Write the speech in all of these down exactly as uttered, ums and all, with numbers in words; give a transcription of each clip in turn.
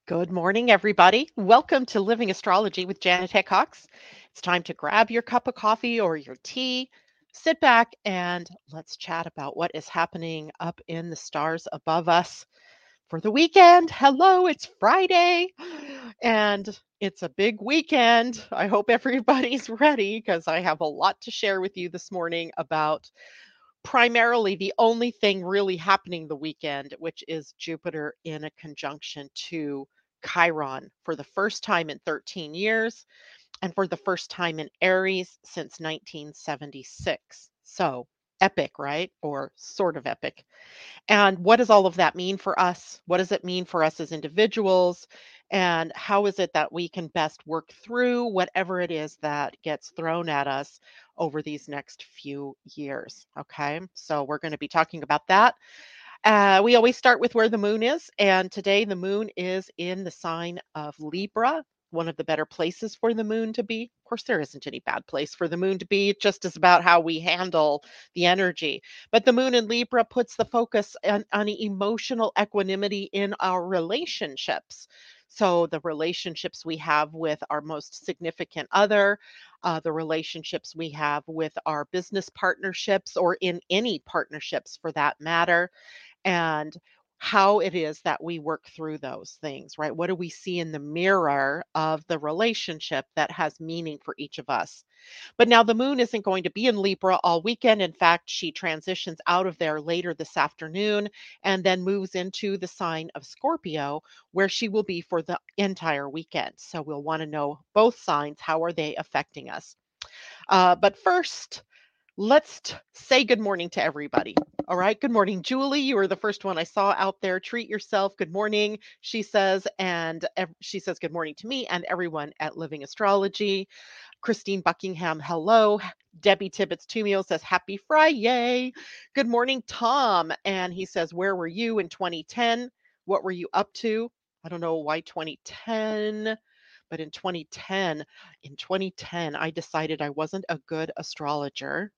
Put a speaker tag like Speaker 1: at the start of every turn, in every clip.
Speaker 1: Good morning, everybody. Welcome to Living Astrology with Janet Hickox. It's time to grab your cup of coffee or your tea, sit back, and let's chat about what is happening up in the stars above us for the weekend. Hello, it's Friday, and it's a big weekend. I hope everybody's ready because I have a lot to share with you this morning about primarily the only thing really happening the weekend, which is Jupiter in a conjunction to Chiron for the first time in thirteen years and for the first time in Aries since nineteen seventy-six. So epic, right? Or sort of epic. And what does all of that mean for us? What does it mean for us as individuals? And how is it that we can best work through whatever it is that gets thrown at us over these next few years? Okay, so we're going to be talking about that. Uh, we always start with where the moon is, and today the moon is in the sign of Libra, one of the better places for the moon to be. Of course, there isn't any bad place for the moon to be, it just is about how we handle the energy. But the moon in Libra puts the focus on, on emotional equanimity in our relationships. So, the relationships we have with our most significant other, uh, the relationships we have with our business partnerships, or in any partnerships for that matter, and how it is that we work through those things, right? What do we see in the mirror of the relationship that has meaning for each of us? But now the moon isn't going to be in Libra all weekend. In fact, she transitions out of there later this afternoon and then moves into the sign of Scorpio, where she will be for the entire weekend. So we'll want to know both signs. How are they affecting us? Uh, but first, let's t- say good morning to everybody. All right. Good morning, Julie. You were the first one I saw out there. Treat yourself. Good morning, she says. And ev- she says good morning to me and everyone at Living Astrology. Christine Buckingham, hello. Debbie Tibbetts Tumio says happy Friday. Good morning, Tom. And he says, where were you in twenty ten? What were you up to? I don't know why twenty ten, but in twenty ten, in twenty ten, I decided I wasn't a good astrologer.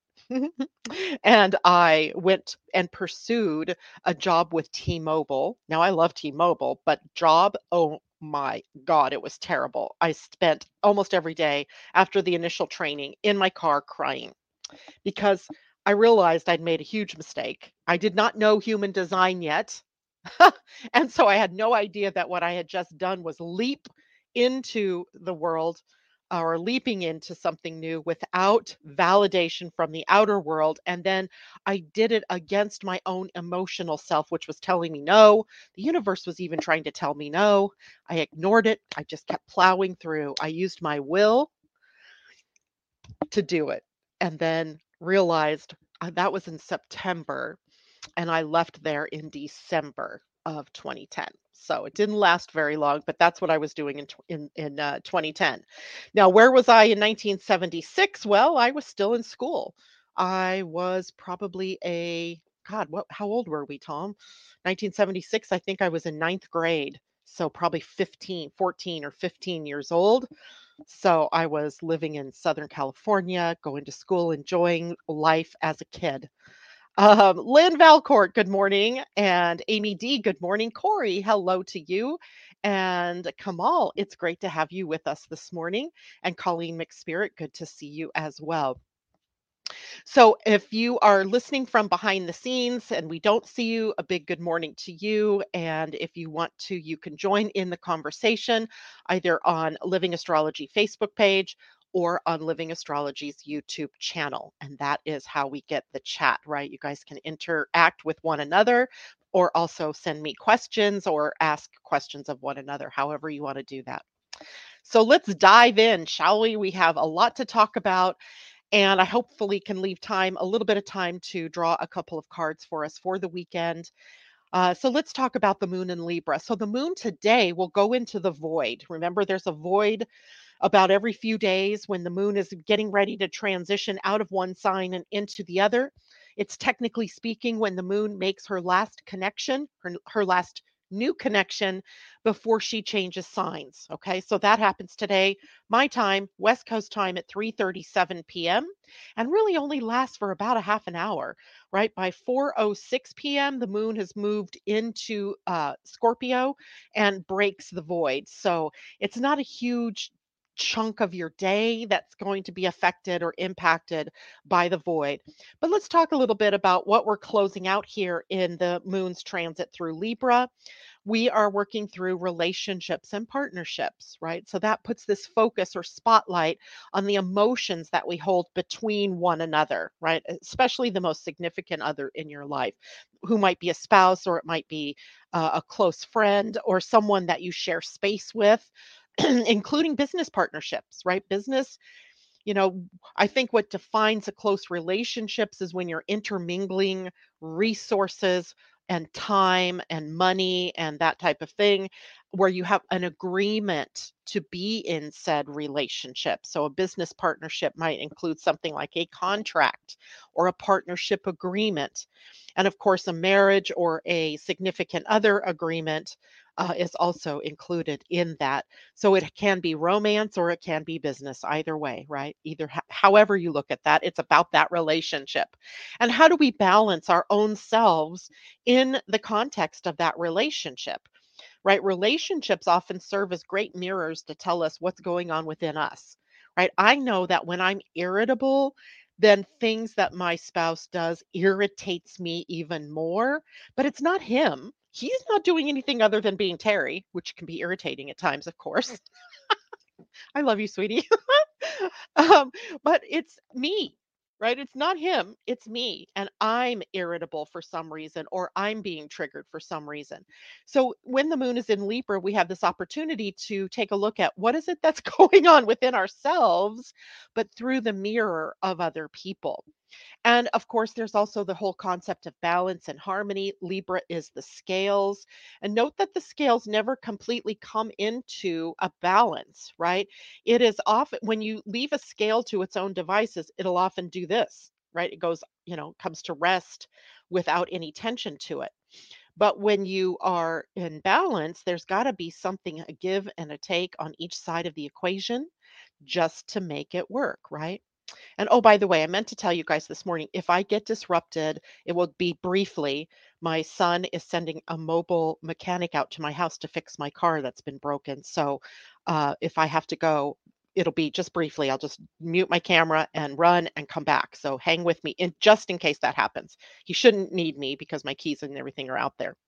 Speaker 1: And I went and pursued a job with T-Mobile. Now I love T-Mobile, but job, oh my God, it was terrible. I spent almost every day after the initial training in my car crying because I realized I'd made a huge mistake. I did not know human design yet. And so I had no idea that what I had just done was leap into the world or leaping into something new without validation from the outer world. And then I did it against my own emotional self, which was telling me no. The universe was even trying to tell me no. I ignored it. I just kept plowing through. I used my will to do it and then realized uh, that was in September and I left there in December of twenty ten. So it didn't last very long, but that's what I was doing in tw- in in uh, twenty ten. Now, where was I in nineteen seventy-six? Well, I was still in school. I was probably a God. What? How old were we, Tom? nineteen seventy-six. I think I was in ninth grade. So probably fifteen, fourteen, or fifteen years old. So I was living in Southern California, going to school, enjoying life as a kid. Um, Lynn Valcourt, good morning. And Amy D, good morning. Corey, hello to you. And Kamal, it's great to have you with us this morning. And Colleen McSpirit, good to see you as well. So, if you are listening from behind the scenes and we don't see you, a big good morning to you. And if you want to, you can join in the conversation either on Living Astrology Facebook page or on Living Astrology's YouTube channel. And that is how we get the chat, right? You guys can interact with one another or also send me questions or ask questions of one another, however you want to do that. So let's dive in, shall we? We have a lot to talk about and I hopefully can leave time, a little bit of time to draw a couple of cards for us for the weekend. Uh, so let's talk about the moon in Libra. So the moon today will go into the void. Remember, there's a void about every few days when the moon is getting ready to transition out of one sign and into the other. It's technically speaking when the moon makes her last connection, her, her last new connection before she changes signs. Okay, so that happens today, my time, West Coast time at three thirty-seven p m, and really only lasts for about a half an hour. Right by four oh six p m, the moon has moved into uh, Scorpio and breaks the void. So it's not a huge chunk of your day that's going to be affected or impacted by the void. But let's talk a little bit about what we're closing out here in the moon's transit through Libra. We are working through relationships and partnerships, right? So that puts this focus or spotlight on the emotions that we hold between one another, right? Especially the most significant other in your life, who might be a spouse, or it might be uh, a close friend, or someone that you share space with, including business partnerships, right? Business, you know, I think what defines a close relationships is when you're intermingling resources and time and money and that type of thing, where you have an agreement to be in said relationship. So a business partnership might include something like a contract or a partnership agreement. And of course, a marriage or a significant other agreement uh, is also included in that. So it can be romance or it can be business, either way, right? Either ho- however you look at that, it's about that relationship. And how do we balance our own selves in the context of that relationship, right? Relationships often serve as great mirrors to tell us what's going on within us, right? I know that when I'm irritable, then things that my spouse does irritates me even more, but it's not him. He's not doing anything other than being Terry, which can be irritating at times, of course. I love you, sweetie. um, but it's me, right? It's not him, it's me. And I'm irritable for some reason, or I'm being triggered for some reason. So when the moon is in Libra, we have this opportunity to take a look at what is it that's going on within ourselves, but through the mirror of other people. And of course, there's also the whole concept of balance and harmony. Libra is the scales. And note that the scales never completely come into a balance, right? It is often, when you leave a scale to its own devices, it'll often do this, right? It goes, you know, comes to rest without any tension to it. But when you are in balance, there's got to be something, a give and a take on each side of the equation just to make it work, right? And oh, by the way, I meant to tell you guys this morning, if I get disrupted, it will be briefly. My son is sending a mobile mechanic out to my house to fix my car that's been broken. So uh, if I have to go, it'll be just briefly. I'll just mute my camera and run and come back. So hang with me in just in case that happens. He shouldn't need me because my keys and everything are out there.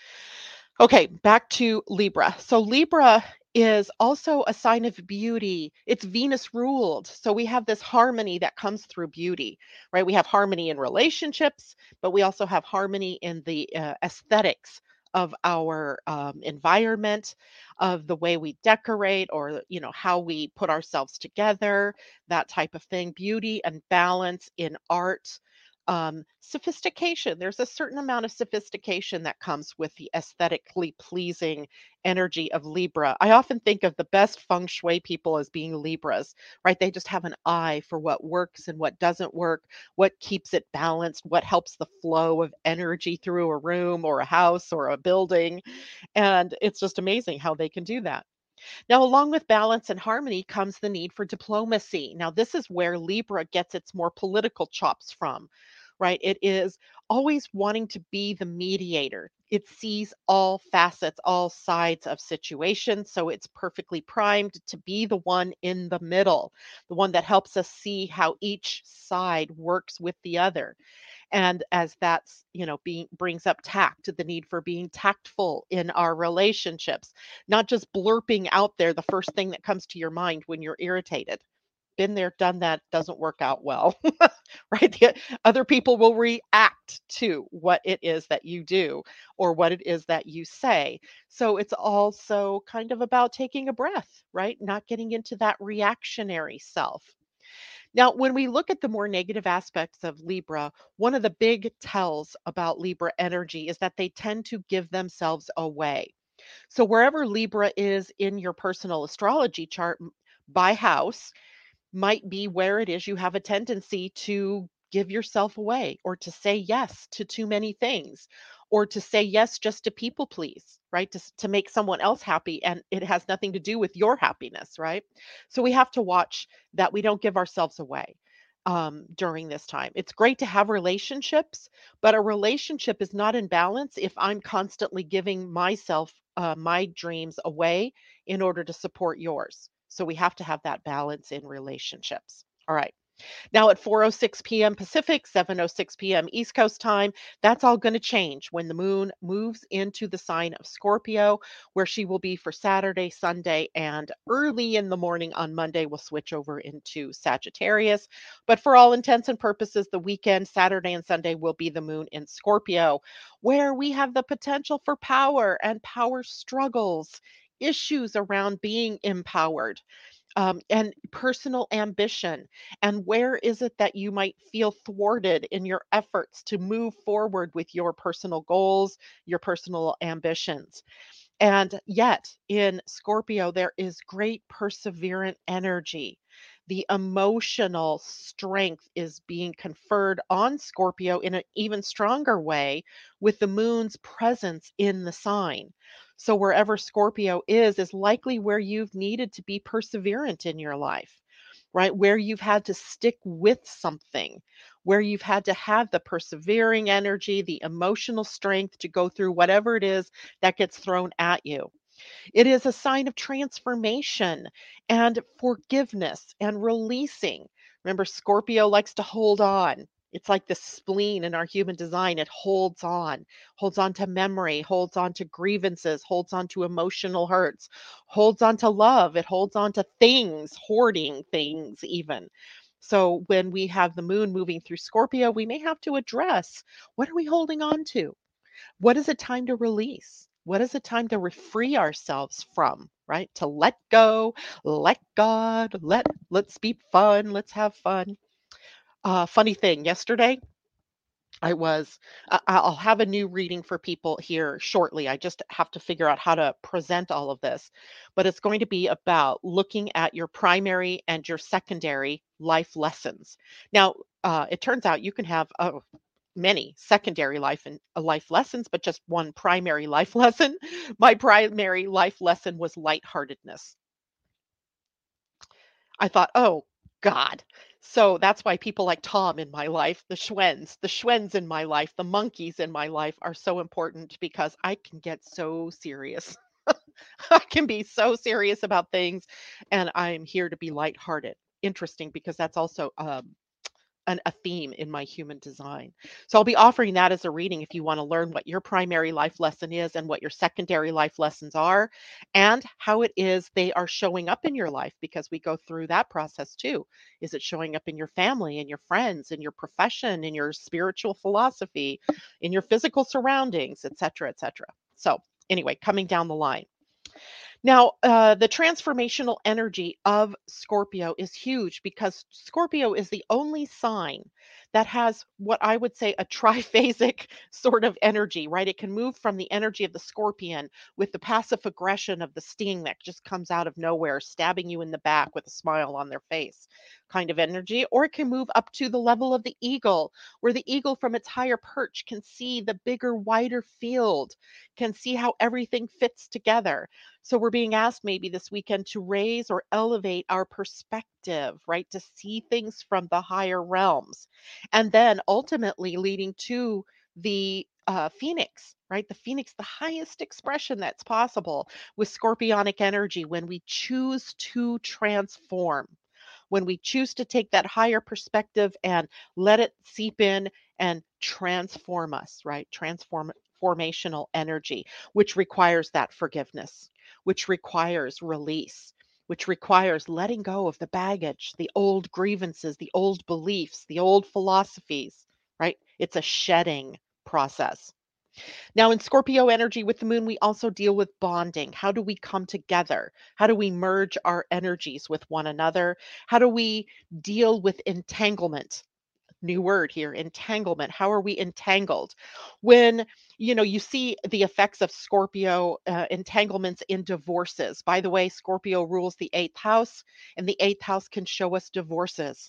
Speaker 1: Okay, back to Libra. So Libra is also a sign of beauty. It's Venus ruled. So we have this harmony that comes through beauty, right? We have harmony in relationships, but we also have harmony in the uh, aesthetics of our um, environment, of the way we decorate, or you know how we put ourselves together, that type of thing. Beauty and balance in art, um, sophistication. There's a certain amount of sophistication that comes with the aesthetically pleasing energy of Libra. I often think of the best feng shui people as being Libras, right? They just have an eye for what works and what doesn't work, what keeps it balanced, what helps the flow of energy through a room or a house or a building. And it's just amazing how they can do that. Now, along with balance and harmony comes the need for diplomacy. Now, this is where Libra gets its more political chops from, right? It is always wanting to be the mediator. It sees all facets, all sides of situations. So it's perfectly primed to be the one in the middle, the one that helps us see how each side works with the other. And as that's, you know, being brings up tact, the need for being tactful in our relationships, not just blurping out there the first thing that comes to your mind when you're irritated. Been there, done that, doesn't work out well, right? The other people will react to what it is that you do or what it is that you say. So it's also kind of about taking a breath, right? Not getting into that reactionary self. Now, when we look at the more negative aspects of Libra, one of the big tells about Libra energy is that they tend to give themselves away. So, wherever Libra is in your personal astrology chart m- by house, might be where it is you have a tendency to give yourself away or to say yes to too many things, or to say yes just to people please, right? To, s- to make someone else happy, and it has nothing to do with your happiness, right? So we have to watch that we don't give ourselves away um, during this time. It's great to have relationships, but a relationship is not in balance if I'm constantly giving myself, uh, my dreams away in order to support yours. So we have to have that balance in relationships. All right. Now at four oh six p m. Pacific, seven oh six p m. East Coast time, that's all going to change when the moon moves into the sign of Scorpio, where she will be for Saturday, Sunday, and early in the morning on Monday will switch over into Sagittarius. But for all intents and purposes, the weekend, Saturday and Sunday, will be the moon in Scorpio, where we have the potential for power and power struggles, issues around being empowered, um, and personal ambition. And where is it that you might feel thwarted in your efforts to move forward with your personal goals, your personal ambitions? And yet, in Scorpio, there is great perseverant energy. The emotional strength is being conferred on Scorpio in an even stronger way with the moon's presence in the sign. So, wherever Scorpio is, is likely where you've needed to be perseverant in your life, right? Where you've had to stick with something, where you've had to have the persevering energy, the emotional strength to go through whatever it is that gets thrown at you. It is a sign of transformation and forgiveness and releasing. Remember, Scorpio likes to hold on. It's like the spleen in our human design. It holds on, holds on to memory, holds on to grievances, holds on to emotional hurts, holds on to love. It holds on to things, hoarding things, even. So when we have the moon moving through Scorpio, we may have to address, what are we holding on to? What is it time to release? What is it time to re- free ourselves from, right? To let go, let God, let let's be fun, let's have fun. Uh, funny thing, yesterday I was I- I'll have a new reading for people here shortly. I just have to figure out how to present all of this. But it's going to be about looking at your primary and your secondary life lessons. Now, uh, it turns out you can have a many secondary life and uh, life lessons, but just one primary life lesson. My primary life lesson was lightheartedness. I thought, oh God. So that's why people like Tom in my life, the Schwens, the Schwens in my life, the monkeys in my life are so important because I can get so serious. I can be so serious about things, and I'm here to be lighthearted. Interesting because that's also um, an, a theme in my human design. So I'll be offering that as a reading if you want to learn what your primary life lesson is and what your secondary life lessons are and how it is they are showing up in your life because we go through that process too. Is it showing up in your family, in your friends, in your profession, in your spiritual philosophy, in your physical surroundings, et cetera, et cetera. So anyway, coming down the line. Now, uh, the transformational energy of Scorpio is huge because Scorpio is the only sign that has what I would say a triphasic sort of energy, right? It can move from the energy of the scorpion with the passive aggression of the sting that just comes out of nowhere, stabbing you in the back with a smile on their face kind of energy, or it can move up to the level of the eagle, where the eagle from its higher perch can see the bigger, wider field, can see how everything fits together. So we're being asked maybe this weekend to raise or elevate our perspective, right? To see things from the higher realms. And then ultimately leading to the uh, phoenix, right? The phoenix, the highest expression that's possible with scorpionic energy when we choose to transform, when we choose to take that higher perspective and let it seep in and transform us, right? Transform formational energy, which requires that forgiveness, which requires release, which requires letting go of the baggage, the old grievances, the old beliefs, the old philosophies, right? It's a shedding process. Now, in Scorpio energy with the moon, we also deal with bonding. How do we come together? How do we merge our energies with one another? How do we deal with entanglement? New word here, entanglement. How are we entangled? When, you know, you see the effects of Scorpio uh, entanglements in divorces. By the way, Scorpio rules the eighth house, and the eighth house can show us divorces.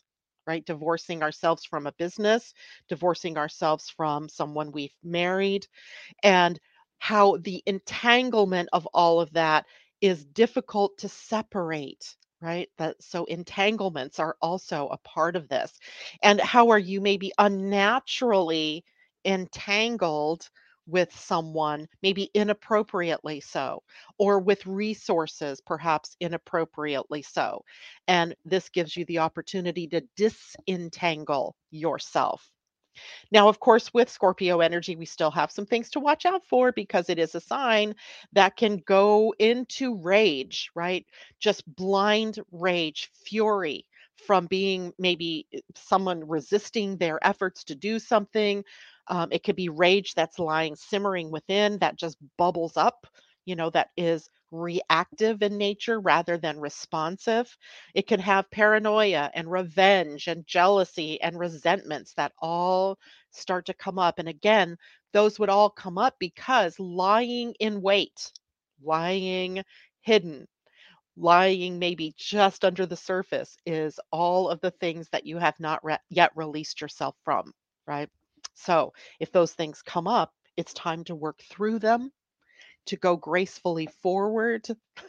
Speaker 1: right? Divorcing ourselves from a business, divorcing ourselves from someone we've married, and how the entanglement of all of that is difficult to separate, right? That so entanglements are also a part of this. And how are you maybe unnaturally entangled with someone, maybe inappropriately so, or with resources, perhaps inappropriately so. And this gives you the opportunity to disentangle yourself. Now, of course, with Scorpio energy, we still have some things to watch out for because it is a sign that can go into rage, right? Just blind rage, fury from being maybe eh, someone resisting their efforts to do something. Um, it could be rage that's lying simmering within that just bubbles up, you know, that is reactive in nature rather than responsive. It can have paranoia and revenge and jealousy and resentments that all start to come up. And again, those would all come up because lying in wait, lying hidden, lying maybe just under the surface is all of the things that you have not re- yet released yourself from, right? So if those things come up, it's time to work through them, to go gracefully forward,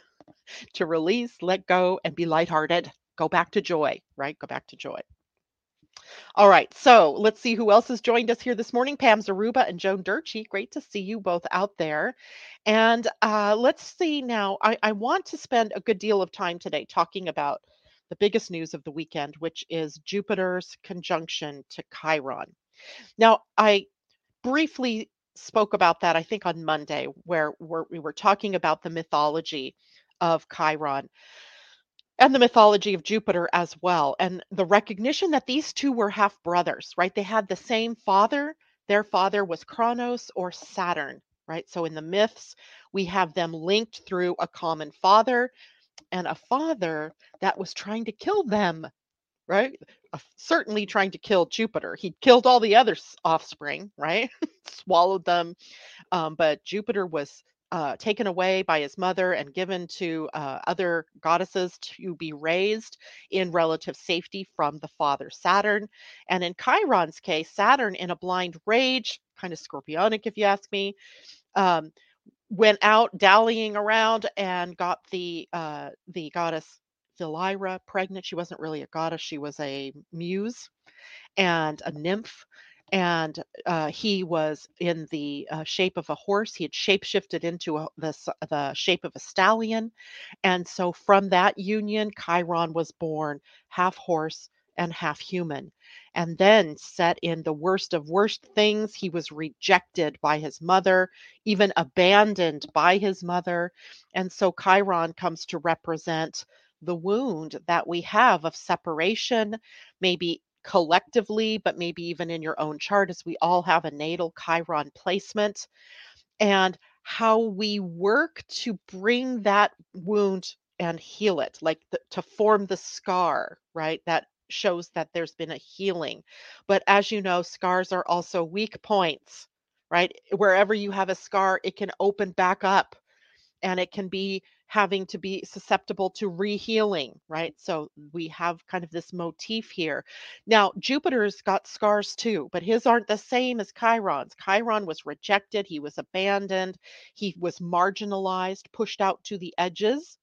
Speaker 1: to release, let go, and be lighthearted. Go back to joy, right? Go back to joy. All right, so let's see who else has joined us here this morning. Pam Zaruba and Joan Durchie. Great to see you both out there. And uh, let's see now. I, I want to spend a good deal of time today talking about the biggest news of the weekend, which is Jupiter's conjunction to Chiron. Now, I briefly spoke about that, I think, on Monday, where, where we were talking about the mythology of Chiron and the mythology of Jupiter as well, and the recognition that these two were half brothers, right? They had the same father. Their father was Kronos or Saturn, right? So in the myths, we have them linked through a common father and a father that was trying to kill them, right? Uh, certainly trying to kill Jupiter. He killed all the other s- offspring, right? Swallowed them, um, but Jupiter was uh, taken away by his mother and given to uh, other goddesses to be raised in relative safety from the father Saturn. And in Chiron's case, Saturn, in a blind rage, kind of scorpionic if you ask me, um, went out dallying around and got the uh, the goddess Philyra pregnant. She wasn't really a goddess; she was a muse and a nymph. And uh, he was in the uh, shape of a horse. He had shapeshifted into a, the, s- the shape of a stallion. And so from that union, Chiron was born half horse and half human. And then set in the worst of worst things, he was rejected by his mother, even abandoned by his mother. And so Chiron comes to represent the wound that we have of separation, maybe collectively, but maybe even in your own chart, as we all have a natal Chiron placement, and how we work to bring that wound and heal it, like the, to form the scar, right? That shows that there's been a healing. But as you know, scars are also weak points, right? Wherever you have a scar, it can open back up and it can be having to be susceptible to rehealing, right? So we have kind of this motif here. Now, Jupiter's got scars too, but his aren't the same as Chiron's. Chiron was rejected, he was abandoned, he was marginalized, pushed out to the edges.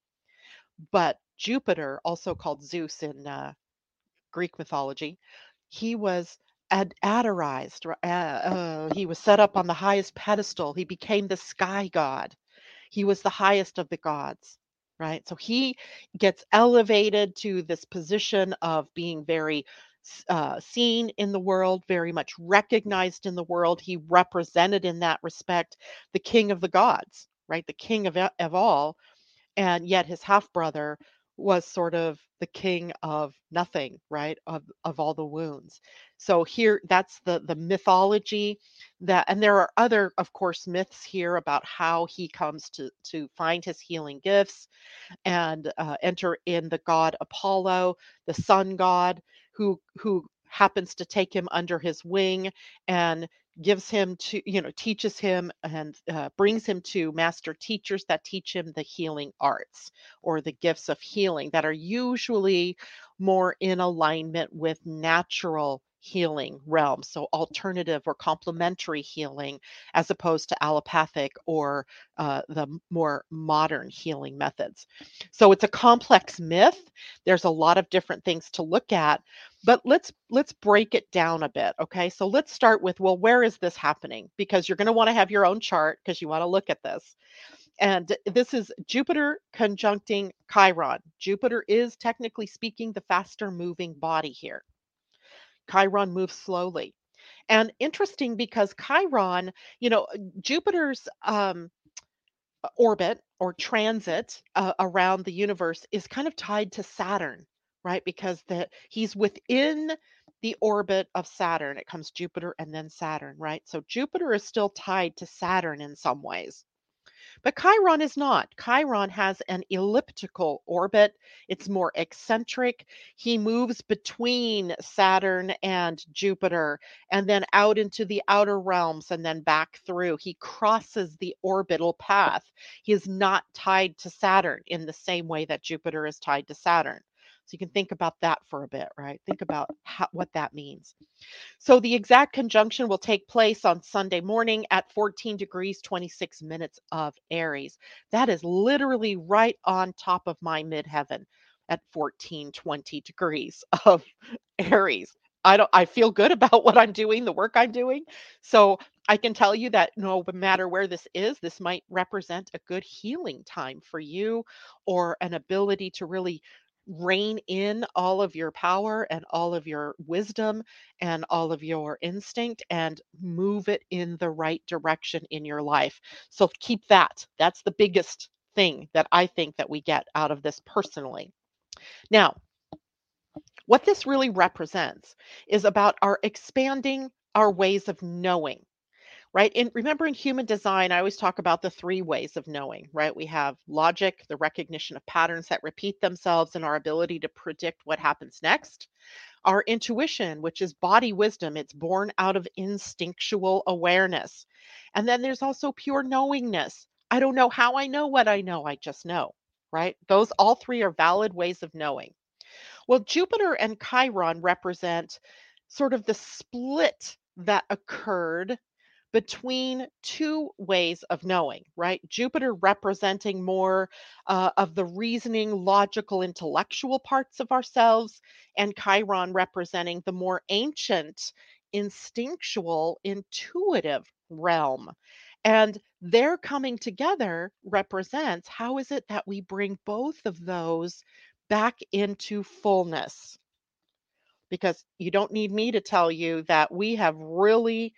Speaker 1: But Jupiter, also called Zeus in uh, Greek mythology, he was ad- adorized. Uh, uh, he was set up on the highest pedestal. He became the sky god. He was the highest of the gods, right? So he gets elevated to this position of being very uh, seen in the world, very much recognized in the world. He represented in that respect the king of the gods, right? The king of, of all, and yet his half brother was sort of the king of nothing, right? Of of all the wounds. So here, that's the the mythology that, and there are other, of course, myths here about how he comes to to find his healing gifts and uh, enter in the god Apollo, the sun god, who who happens to take him under his wing and gives him to, you know, teaches him and uh, brings him to master teachers that teach him the healing arts or the gifts of healing that are usually more in alignment with natural healing realms. So, alternative or complementary healing as opposed to allopathic or uh, the m- more modern healing methods. So, it's a complex myth. There's a lot of different things to look at, but let's let's break it down a bit, okay? So let's start with, well, where is this happening? Because you're going to want to have your own chart because you want to look at this. And this is Jupiter conjuncting Chiron. Jupiter is technically speaking the faster moving body here. Chiron moves slowly. And interesting because Chiron, you know, Jupiter's um orbit or transit uh, around the universe is kind of tied to Saturn, right? Because the he's within the orbit of Saturn. It comes Jupiter and then Saturn, right? So Jupiter is still tied to Saturn in some ways. But Chiron is not. Chiron has an elliptical orbit. It's more eccentric. He moves between Saturn and Jupiter and then out into the outer realms and then back through. He crosses the orbital path. He is not tied to Saturn in the same way that Jupiter is tied to Saturn. So you can think about that for a bit, right? Think about how, what that means. So the exact conjunction will take place on Sunday morning at fourteen degrees, twenty-six minutes of Aries. That is literally right on top of my midheaven at fourteen, twenty degrees of Aries. I don't I feel good about what I'm doing, the work I'm doing. So I can tell you that no matter where this is, this might represent a good healing time for you or an ability to really rein in all of your power and all of your wisdom and all of your instinct and move it in the right direction in your life. So keep that. That's the biggest thing that I think that we get out of this personally. Now, what this really represents is about our expanding our ways of knowing, right? And remember in human design, I always talk about the three ways of knowing, right? We have logic, the recognition of patterns that repeat themselves, and our ability to predict what happens next. Our intuition, which is body wisdom, it's born out of instinctual awareness. And then there's also pure knowingness. I don't know how I know what I know, I just know, right? Those all three are valid ways of knowing. Well, Jupiter and Chiron represent sort of the split that occurred between two ways of knowing, right? Jupiter representing more uh, of the reasoning, logical, intellectual parts of ourselves, and Chiron representing the more ancient, instinctual, intuitive realm. And their coming together represents how is it that we bring both of those back into fullness? Because you don't need me to tell you that we have really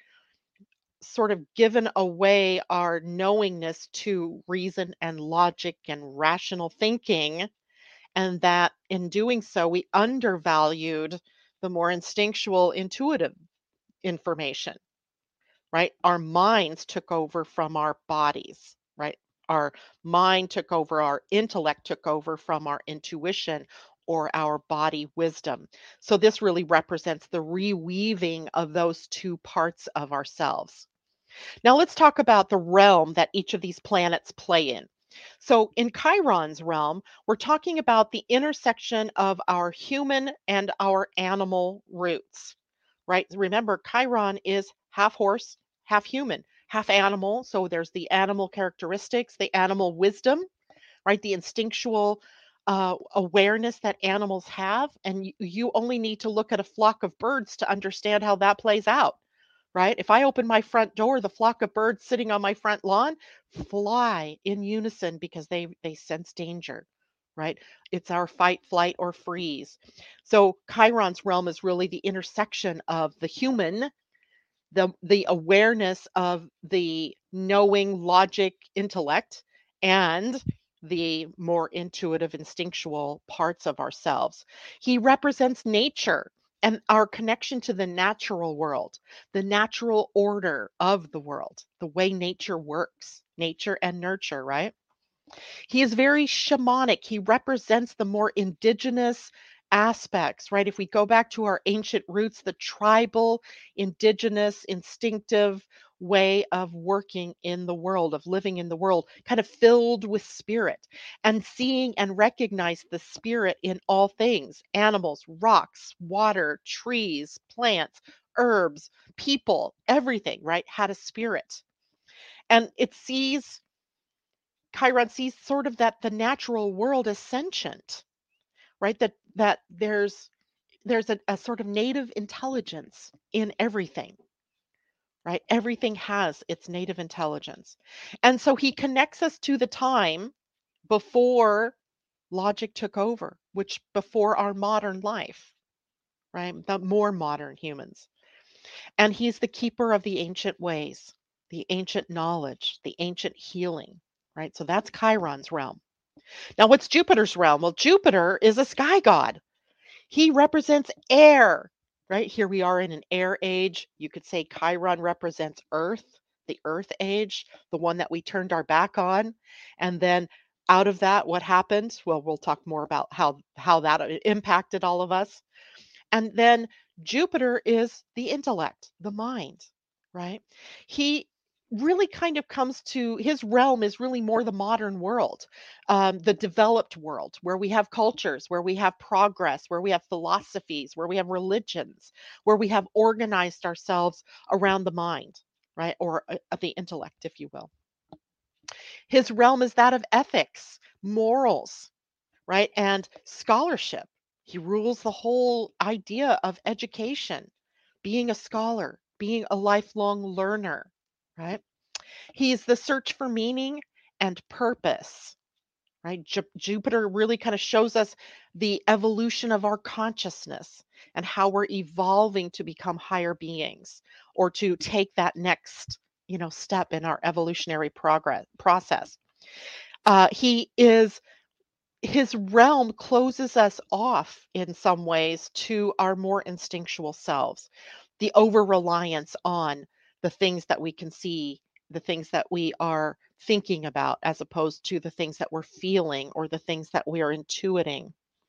Speaker 1: sort of given away our knowingness to reason and logic and rational thinking, and that in doing so, we undervalued the more instinctual, intuitive information, right? Our minds took over from our bodies, right? Our mind took over, our intellect took over from our intuition or our body wisdom. So, this really represents the reweaving of those two parts of ourselves. Now let's talk about the realm that each of these planets play in. So in Chiron's realm, we're talking about the intersection of our human and our animal roots, right? Remember, Chiron is half horse, half human, half animal. So there's the animal characteristics, the animal wisdom, right? The instinctual uh, awareness that animals have. And you, you only need to look at a flock of birds to understand how that plays out, right? If I open my front door, the flock of birds sitting on my front lawn fly in unison because they they sense danger, right? It's our fight, flight, or freeze. So Chiron's realm is really the intersection of the human, the the awareness of the knowing logic intellect, and the more intuitive instinctual parts of ourselves. He represents nature and our connection to the natural world, the natural order of the world, the way nature works, nature and nurture, right? He is very shamanic. He represents the more indigenous aspects, right? If we go back to our ancient roots, the tribal, indigenous, instinctive way of working in the world, of living in the world, kind of filled with spirit, and seeing and recognize the spirit in all things: animals, rocks, water, trees, plants, herbs, people, everything, right? Had a spirit. And it sees, Chiron sees sort of that the natural world is sentient, right? That that there's there's a, a sort of native intelligence in everything, right? Everything has its native intelligence. And so he connects us to the time before logic took over, which before our modern life, right? The more modern humans. And he's the keeper of the ancient ways, the ancient knowledge, the ancient healing, right? So that's Chiron's realm. Now, what's Jupiter's realm? Well, Jupiter is a sky god. He represents air, right? Here we are in an air age. You could say Chiron represents Earth, the Earth age, the one that we turned our back on. And then out of that, what happened? Well, we'll talk more about how, how that impacted all of us. And then Jupiter is the intellect, the mind, right? He really kind of comes to, his realm is really more the modern world, um, the developed world, where we have cultures, where we have progress, where we have philosophies, where we have religions, where we have organized ourselves around the mind, right? Or uh, the intellect, if you will. His realm is that of ethics, morals, right? And scholarship. He rules the whole idea of education, being a scholar, being a lifelong learner, right? He's the search for meaning and purpose, right? Ju- Jupiter really kind of shows us the evolution of our consciousness and how we're evolving to become higher beings, or to take that next, you know, step in our evolutionary progress process. Uh, he is his realm closes us off in some ways to our more instinctual selves, the over reliance on the things that we can see, the things that we are thinking about, as opposed to the things that we're feeling or the things that we are intuiting.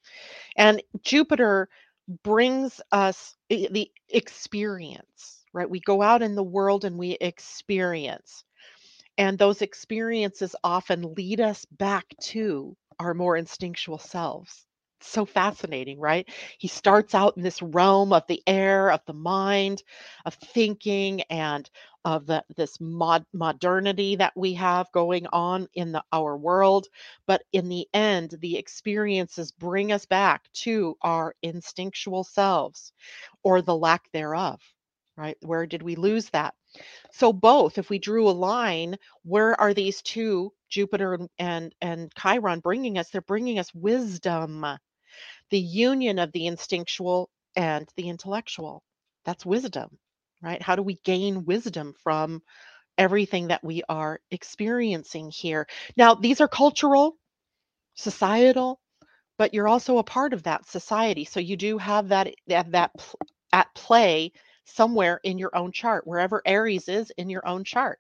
Speaker 1: And Jupiter brings us i- the experience, right? We go out in the world and we experience. And those experiences often lead us back to our more instinctual selves. So fascinating, right? He starts out in this realm of the air, of the mind, of thinking, and of the this mod, modernity that we have going on in the, our world. But in the end, the experiences bring us back to our instinctual selves, or the lack thereof, right? Where did we lose that? So both, if we drew a line, where are these two, Jupiter and and, and Chiron, bringing us? They're bringing us wisdom, the union of the instinctual and the intellectual. That's wisdom, right? How do we gain wisdom from everything that we are experiencing here? Now, these are cultural, societal, but you're also a part of that society. So you do have that that, that pl- at play somewhere in your own chart, wherever Aries is in your own chart.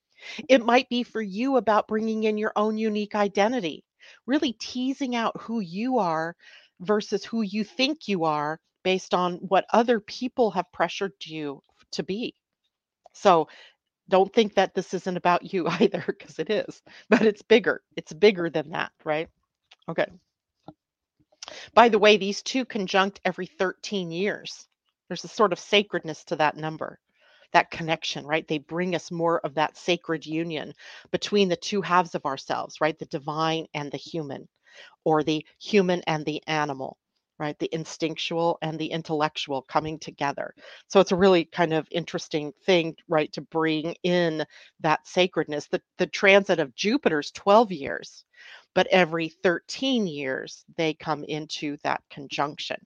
Speaker 1: It might be for you about bringing in your own unique identity, really teasing out who you are versus who you think you are based on what other people have pressured you to be. So don't think that this isn't about you either, because it is, but it's bigger. It's bigger than that, right? Okay. By the way, these two conjunct every thirteen years. There's a sort of sacredness to that number, that connection, right? They bring us more of that sacred union between the two halves of ourselves, right? The divine and the human, or the human and the animal, right? The instinctual and the intellectual coming together. So it's a really kind of interesting thing, right, to bring in that sacredness. The, the transit of Jupiter's twelve years, but every thirteen years they come into that conjunction.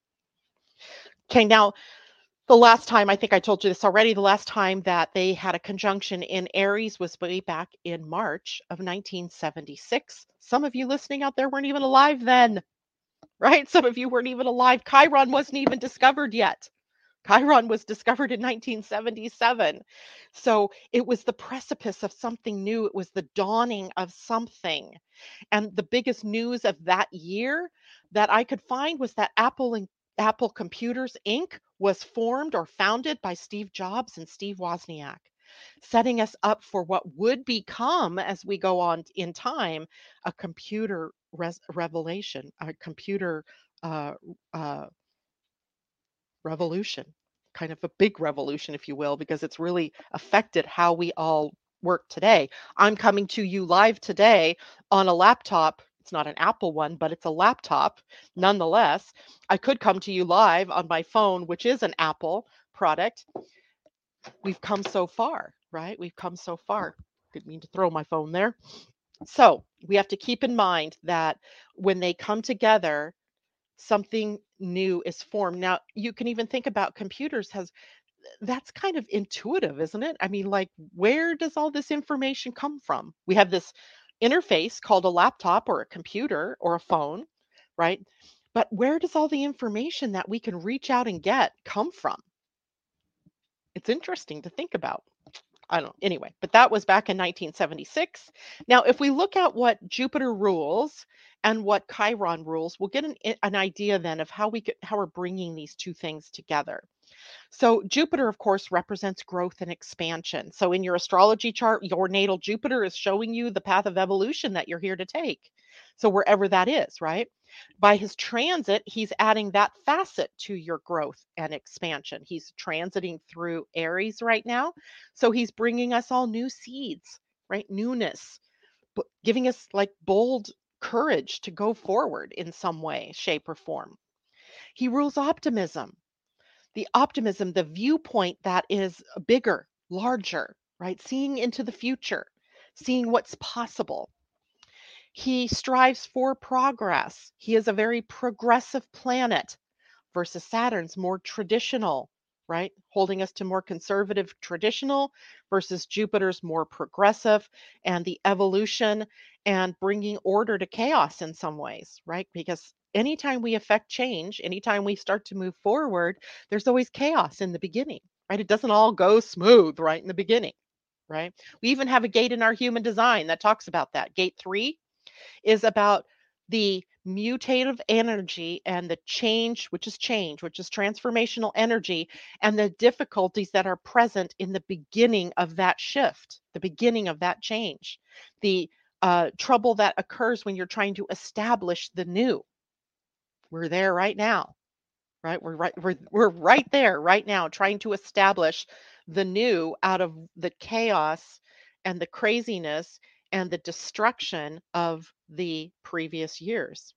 Speaker 1: Okay, now the last time, I think I told you this already, the last time that they had a conjunction in Aries was way back in March of nineteen seventy-six. Some of you listening out there weren't even alive then, right? Some of you weren't even alive. Chiron wasn't even discovered yet, Chiron was discovered in nineteen seventy-seven. So it was the precipice of something new. It was the dawning of something. And the biggest news of that year that I could find was that Apple and Apple Computers Incorporated was formed or founded by Steve Jobs and Steve Wozniak, setting us up for what would become, as we go on in time, a computer res- revelation, a computer uh, uh, revolution, kind of a big revolution, if you will, because it's really affected how we all work today. I'm coming to you live today on a laptop. It's not an Apple one, but it's a laptop nonetheless. I could come to you live on my phone, which is an Apple product. We've come so far, right? We've come so far. Didn't mean to throw my phone there. So we have to keep in mind that when they come together, something new is formed. Now, you can even think about computers has that's kind of intuitive, isn't it? I mean, like, where does all this information come from? We have this interface called a laptop or a computer or a phone, right? But where does all the information that we can reach out and get come from? It's interesting to think about. I don't know. Anyway, but that was back in nineteen seventy-six. Now, if we look at what Jupiter rules and what Chiron rules, we'll get an, an idea then of how we get, how we're bringing these two things together. So Jupiter, of course, represents growth and expansion. So in your astrology chart, your natal Jupiter is showing you the path of evolution that you're here to take. So wherever that is, right? By his transit, he's adding that facet to your growth and expansion. He's transiting through Aries right now. So he's bringing us all new seeds, right? Newness, but giving us like bold courage to go forward in some way, shape, or form. He rules optimism, the optimism, the viewpoint that is bigger, larger, right? Seeing into the future, seeing what's possible. He strives for progress. He is a very progressive planet versus Saturn's more traditional, right? Holding us to more conservative, traditional versus Jupiter's more progressive and the evolution and bringing order to chaos in some ways, right? Because anytime we affect change, anytime we start to move forward, there's always chaos in the beginning, right? It doesn't all go smooth right in the beginning, right? We even have a gate in our human design that talks about that. Gate three is about the mutative energy and the change, which is change, which is transformational energy, and the difficulties that are present in the beginning of that shift, the beginning of that change, the uh, trouble that occurs when you're trying to establish the new. We're there right now, right? We're right, we're, we're right there right now, trying to establish the new out of the chaos and the craziness and the destruction of the previous years.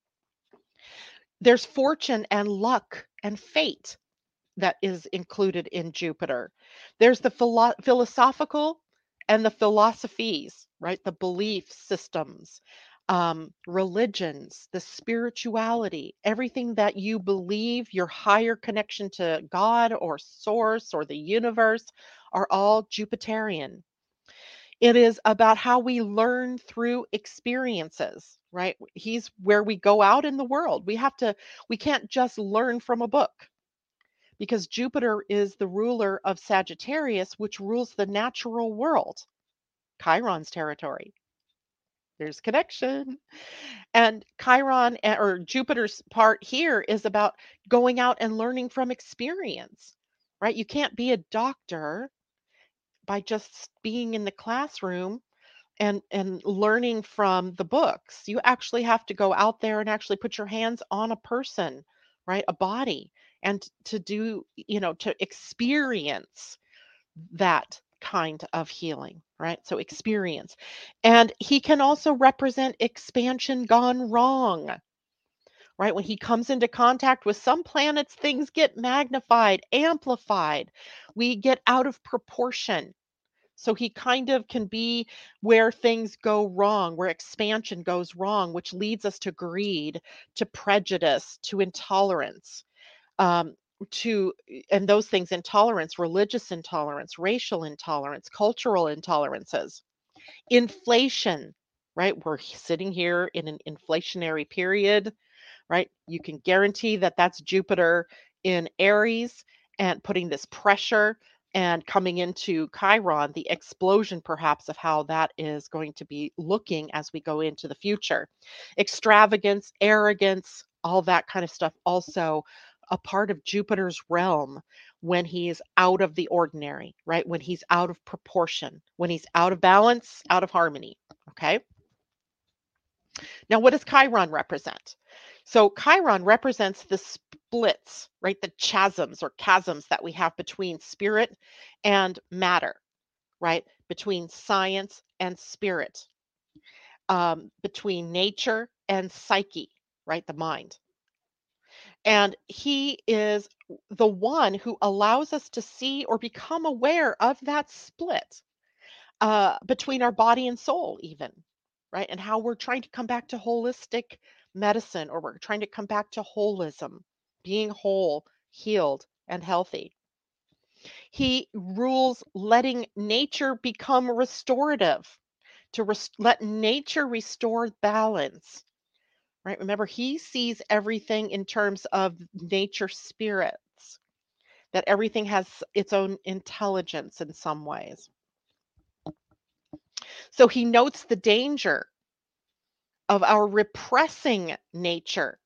Speaker 1: There's fortune and luck and fate that is included in Jupiter. There's the philo- philosophical and the philosophies, right? The belief systems, um, religions, the spirituality, everything that you believe, your higher connection to God or source or the universe are all Jupiterian. It is about how we learn through experiences, right? He's where we go out in the world. We have to, we can't just learn from a book because Jupiter is the ruler of Sagittarius, which rules the natural world, Chiron's territory. There's connection. And Chiron eh, or Jupiter's part here is about going out and learning from experience, right? You can't be a doctor by just being in the classroom and and learning from the books. You actually have to go out there and actually put your hands on a person, right? A body, and to do, you know, to experience that kind of healing, right? So experience. And he can also represent expansion gone wrong, right? When he comes into contact with some planets, things get magnified, amplified. We get out of proportion. So he kind of can be where things go wrong, where expansion goes wrong, which leads us to greed, to prejudice, to intolerance, um, to and those things, intolerance, religious intolerance, racial intolerance, cultural intolerances, inflation, right? We're sitting here in an inflationary period, right? You can guarantee that that's Jupiter in Aries and putting this pressure and coming into Chiron, the explosion perhaps of how that is going to be looking as we go into the future. Extravagance, arrogance, all that kind of stuff also a part of Jupiter's realm when he's out of the ordinary, right? When he's out of proportion, when he's out of balance, out of harmony. Okay. Now, what does Chiron represent? So, Chiron represents the splits, right? The chasms or chasms that we have between spirit and matter, right? Between science and spirit, um, between nature and psyche, right? The mind. And he is the one who allows us to see or become aware of that split uh, between our body and soul, even, right? And how we're trying to come back to holistic medicine, or we're trying to come back to holism, being whole, healed, and healthy. He rules letting nature become restorative, to res- let nature restore balance, right? Remember, he sees everything in terms of nature spirits, that everything has its own intelligence in some ways. So he notes the danger of our repressing nature.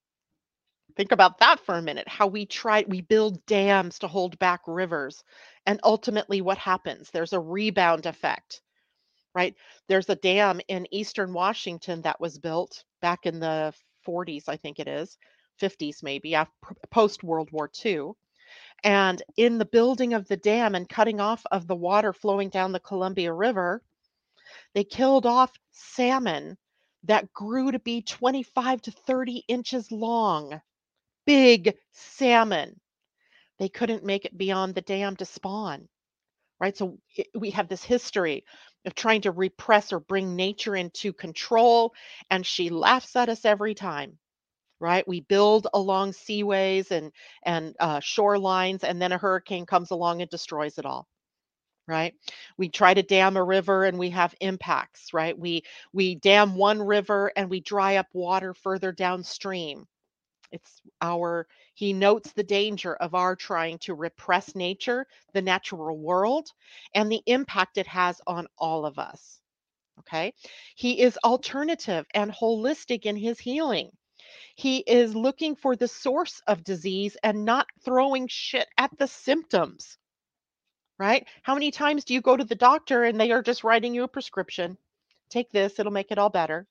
Speaker 1: Think about that for a minute, how we try, we build dams to hold back rivers. And ultimately, what happens? There's a rebound effect, right? There's a dam in Eastern Washington that was built back in the forties, I think it is, fifties maybe, post World War Two. And in the building of the dam and cutting off of the water flowing down the Columbia River, they killed off salmon that grew to be twenty-five to thirty inches long. Big salmon. They couldn't make it beyond the dam to spawn, right? So it, we have this history of trying to repress or bring nature into control, and she laughs at us every time, right? We build along seaways and and uh, shorelines, and then a hurricane comes along and destroys it all. Right? We try to dam a river and we have impacts, right? We we dam one river and we dry up water further downstream. It's our He notes the danger of our trying to repress nature, the natural world, and the impact it has on all of us. Okay? He is alternative and holistic in his healing. He is looking for the source of disease and not throwing shit at the symptoms. Right? How many times do you go to the doctor and they are just writing you a prescription? Take this, it'll make it all better.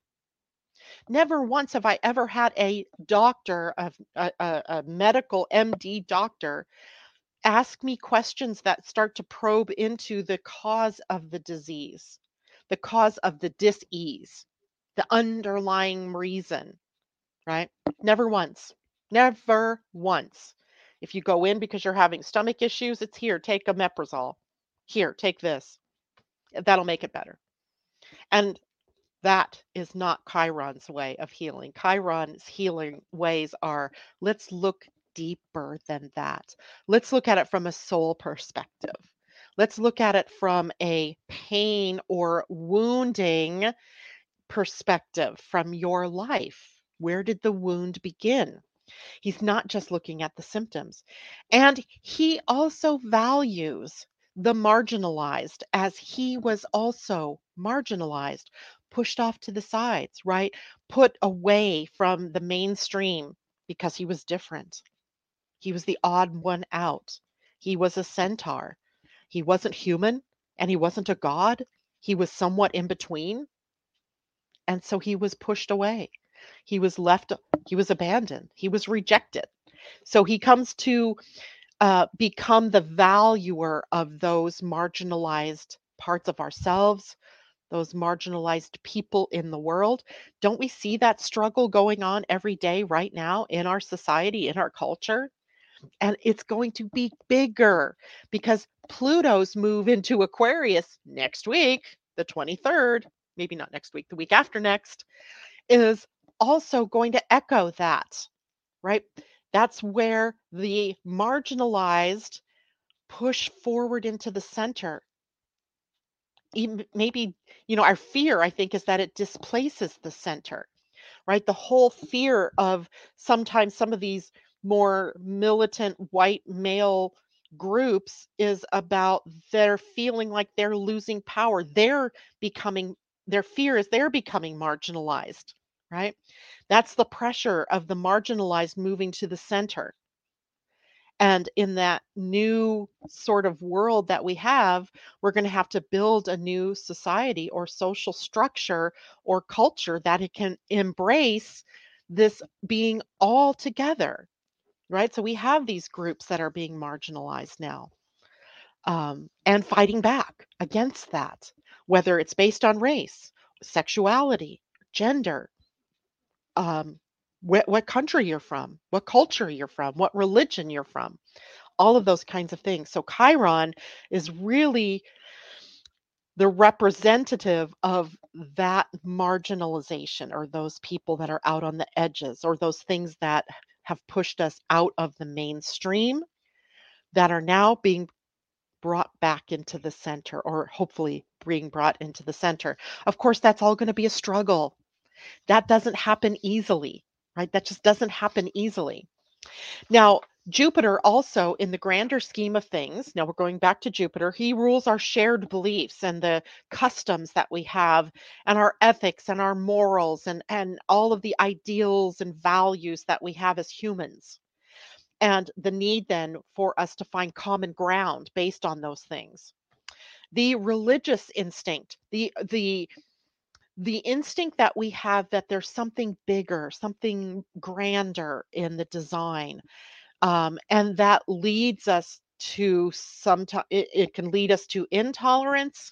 Speaker 1: Never once have I ever had a doctor, a, a, a a medical M D doctor, ask me questions that start to probe into the cause of the disease, the cause of the dis-ease, the underlying reason, right? Never once. Never once. If you go in because you're having stomach issues, it's here, take a omeprazole. Here, take this. That'll make it better. And that is not Chiron's way of healing. Chiron's healing ways are, let's look deeper than that. Let's look at it from a soul perspective. Let's look at it from a pain or wounding perspective from your life. Where did the wound begin? He's not just looking at the symptoms. And he also values the marginalized, as he was also marginalized, pushed off to the sides, right? Put away from the mainstream because he was different. He was the odd one out. He was a centaur. He wasn't human and he wasn't a god. He was somewhat in between. And so he was pushed away. He was left, he was abandoned, he was rejected. So he comes to uh, become the valuer of those marginalized parts of ourselves, those marginalized people in the world. Don't we see that struggle going on every day right now in our society, in our culture? And it's going to be bigger because Pluto's move into Aquarius next week, the twenty-third, maybe not next week, the week after next, is also going to echo that, right? That's where the marginalized push forward into the center. Even maybe, you know, our fear, I think, is that it displaces the center, right? The whole fear of sometimes some of these more militant white male groups is about they're feeling like they're losing power. They're becoming, their fear is they're becoming marginalized, right? That's the pressure of the marginalized moving to the center. And in that new sort of world that we have, we're going to have to build a new society or social structure or culture that it can embrace this being all together, right? So we have these groups that are being marginalized now, um, and fighting back against that, whether it's based on race, sexuality, gender, um, wh- what country you're from, what culture you're from, what religion you're from, all of those kinds of things. So Chiron is really the representative of that marginalization, or those people that are out on the edges, or those things that have pushed us out of the mainstream that are now being brought back into the center, or hopefully being brought into the center. Of course, that's all going to be a struggle. That doesn't happen easily, right? That just doesn't happen easily. Now, Jupiter also, in the grander scheme of things, now we're going back to Jupiter, he rules our shared beliefs and the customs that we have, and our ethics and our morals, and, and all of the ideals and values that we have as humans. And the need then for us to find common ground based on those things. The religious instinct, the the the instinct that we have that there's something bigger, something grander in the design, um, and that leads us to sometimes it, it can lead us to intolerance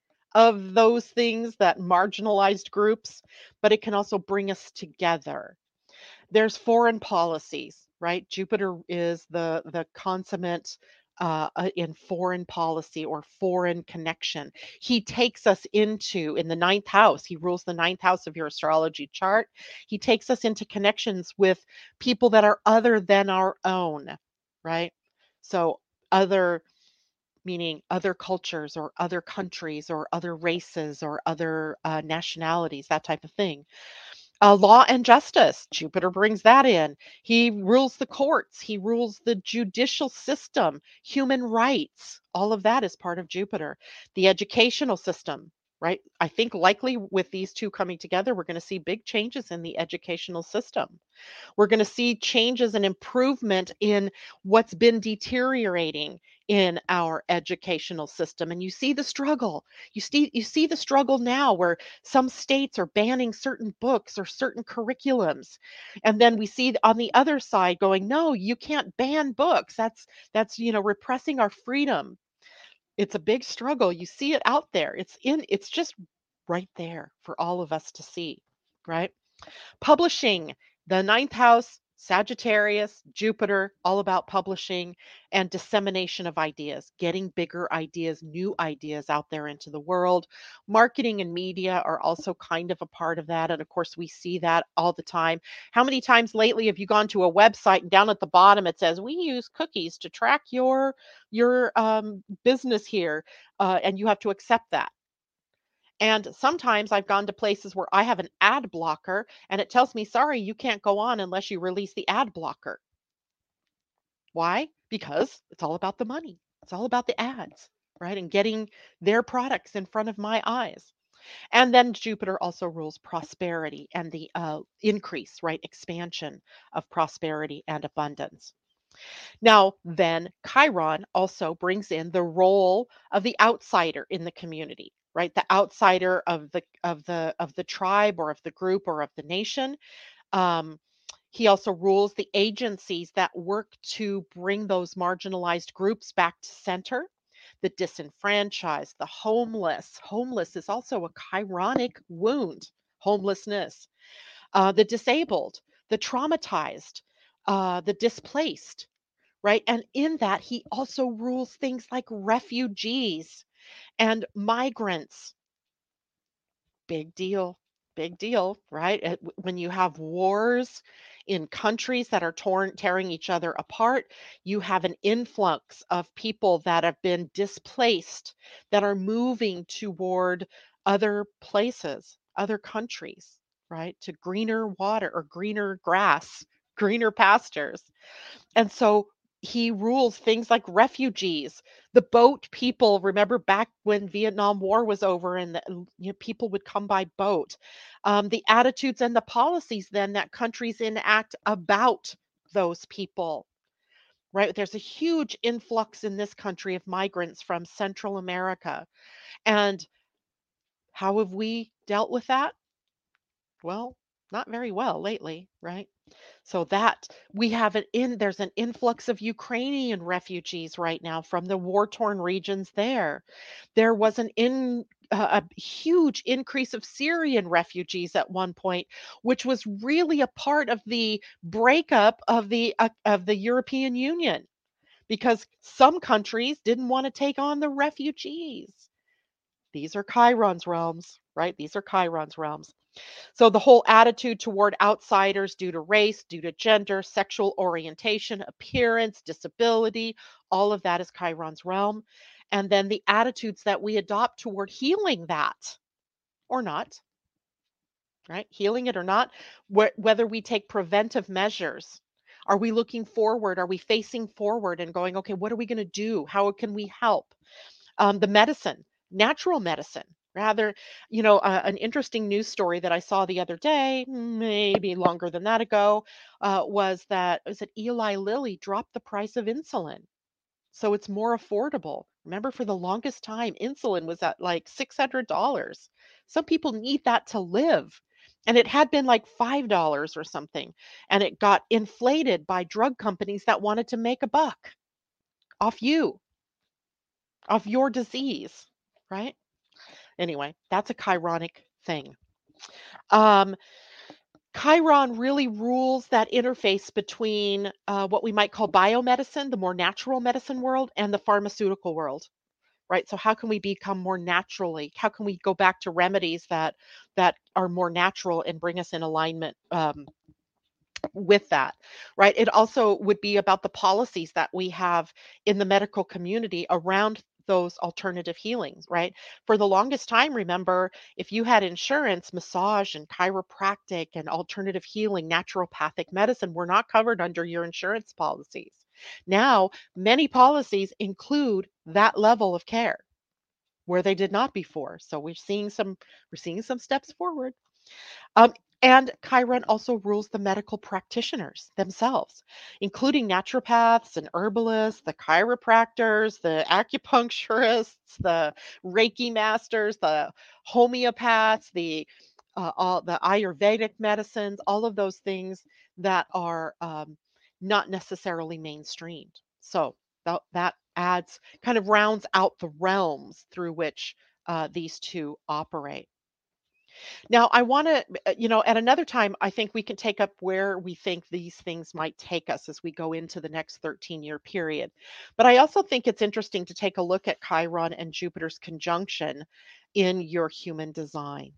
Speaker 1: of those things, that marginalized groups, but it can also bring us together. There's foreign policies, right? Jupiter is the the consummate uh, uh, in foreign policy or foreign connection. He takes us into, in the ninth house, he rules the ninth house of your astrology chart. He takes us into connections with people that are other than our own, right? So other, meaning other cultures or other countries or other races or other uh, nationalities, that type of thing. Uh, law and justice, Jupiter brings that in. He rules the courts, he rules the judicial system, human rights. All of that is part of Jupiter. The educational system, right? I think likely with these two coming together, we're going to see big changes in the educational system. We're going to see changes and improvement in what's been deteriorating in our educational system. And you see the struggle. You see you see the struggle now where some states are banning certain books or certain curriculums. And then we see on the other side going, no, you can't ban books. That's that's you know repressing our freedom. It's a big struggle. You see it out there. It's in it's just right there for all of us to see, right? Publishing, the ninth house, Sagittarius, Jupiter, all about publishing and dissemination of ideas, getting bigger ideas, new ideas out there into the world. Marketing and media are also kind of a part of that. And of course, we see that all the time. How many times lately have you gone to a website and down at the bottom it says, we use cookies to track your your um, business here, uh, and you have to accept that. And sometimes I've gone to places where I have an ad blocker and it tells me, sorry, you can't go on unless you release the ad blocker. Why? Because it's all about the money. It's all about the ads, right? And getting their products in front of my eyes. And then Jupiter also rules prosperity and the uh, increase, right? Expansion of prosperity and abundance. Now, then Chiron also brings in the role of the outsider in the community, right? The outsider of the of the of the tribe or of the group or of the nation. Um, he also rules the agencies that work to bring those marginalized groups back to center. The disenfranchised, the homeless. Homeless is also a chironic wound. Homelessness. Uh, the disabled, the traumatized, uh, the displaced, right? And in that, he also rules things like refugees and migrants. Big deal. Big deal, right? Uh, w- When you have wars in countries that are torn, tearing each other apart, you have an influx of people that have been displaced that are moving toward other places, other countries, right? To greener water or greener grass, greener pastures. And so he rules things like refugees, the boat people. Remember back when Vietnam War was over and the, you know, people would come by boat. Um, the attitudes and the policies then that countries enact about those people, right? There's a huge influx in this country of migrants from Central America. And how have we dealt with that? Well, not very well lately, right? So that we have an in there's an influx of Ukrainian refugees right now from the war-torn regions there. There was an in uh, a huge increase of Syrian refugees at one point, which was really a part of the breakup of the uh, of the European Union because some countries didn't want to take on the refugees. These are Chiron's realms, right? These are Chiron's realms. So the whole attitude toward outsiders due to race, due to gender, sexual orientation, appearance, disability, all of that is Chiron's realm. And then the attitudes that we adopt toward healing that or not, right? Healing it or not, wh- whether we take preventive measures. Are we looking forward? Are we facing forward and going, okay, what are we going to do? How can we help? Um, the medicine, natural medicine. Rather, you know, uh, an interesting news story that I saw the other day, maybe longer than that ago, uh, was that was it Eli Lilly dropped the price of insulin, so it's more affordable. Remember, for the longest time, insulin was at like six hundred dollars. Some people need that to live, and it had been like five dollars or something, and it got inflated by drug companies that wanted to make a buck off you, off your disease, right? Anyway, that's a chironic thing. Um, Chiron really rules that interface between uh, what we might call biomedicine, the more natural medicine world, and the pharmaceutical world, right? So how can we become more naturally? How can we go back to remedies that that are more natural and bring us in alignment um, with that, right? It also would be about the policies that we have in the medical community around those alternative healings, right? For the longest time, remember, if you had insurance, massage and chiropractic and alternative healing, naturopathic medicine were not covered under your insurance policies. Now, many policies include that level of care where they did not before. So we're seeing some we're seeing some steps forward. Um, and Chiron also rules the medical practitioners themselves, including naturopaths and herbalists, the chiropractors, the acupuncturists, the Reiki masters, the homeopaths, the uh, all the Ayurvedic medicines, all of those things that are um, not necessarily mainstreamed. So that, that adds kind of rounds out the realms through which uh, these two operate. Now, I want to, you know, at another time, I think we can take up where we think these things might take us as we go into the next thirteen year period. But I also think it's interesting to take a look at Chiron and Jupiter's conjunction in your human design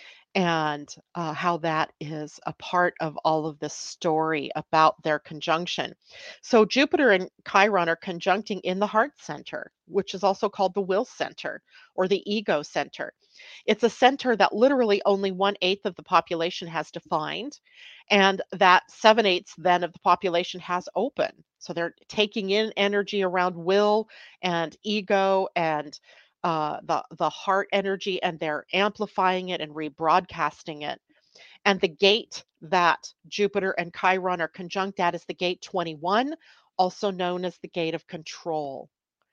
Speaker 1: and uh, how that is a part of all of this story about their conjunction. So, Jupiter and Chiron are conjuncting in the heart center, which is also called the will center or the ego center. It's a center that literally only one eighth of the population has defined, and that seven eighths then of the population has open. So they're taking in energy around will and ego and uh, the the heart energy, and they're amplifying it and rebroadcasting it. And the gate that Jupiter and Chiron are conjunct at is the gate twenty-one, also known as the gate of control.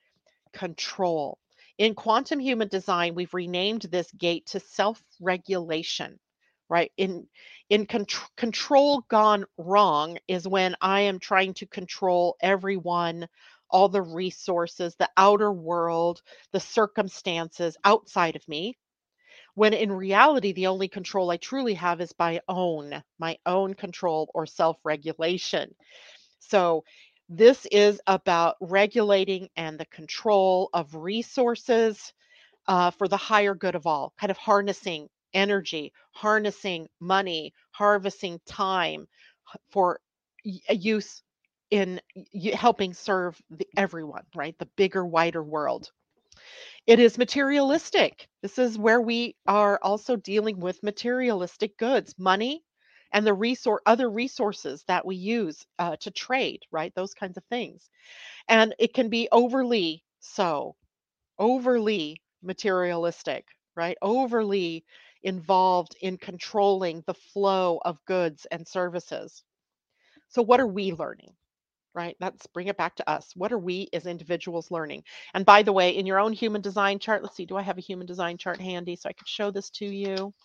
Speaker 1: Control. In quantum human design, we've renamed this gate to self-regulation, right? In in contr- control gone wrong is when I am trying to control everyone, all the resources, the outer world, the circumstances outside of me, when in reality the only control I truly have is my own, my own control or self-regulation. So this is about regulating and the control of resources uh, for the higher good of all, kind of harnessing energy, harnessing money, harvesting time h- for y- uh, use in y- helping serve the, everyone, right? The bigger, wider world. It is materialistic. This is where we are also dealing with materialistic goods, money and the resource, other resources that we use uh, to trade, right? Those kinds of things. And it can be overly so, overly materialistic, right? Overly involved in controlling the flow of goods and services. So, what are we learning? Right? Let's bring it back to us. What are we as individuals learning? And by the way, in your own human design chart, let's see, do I have a human design chart handy so I could show this to you?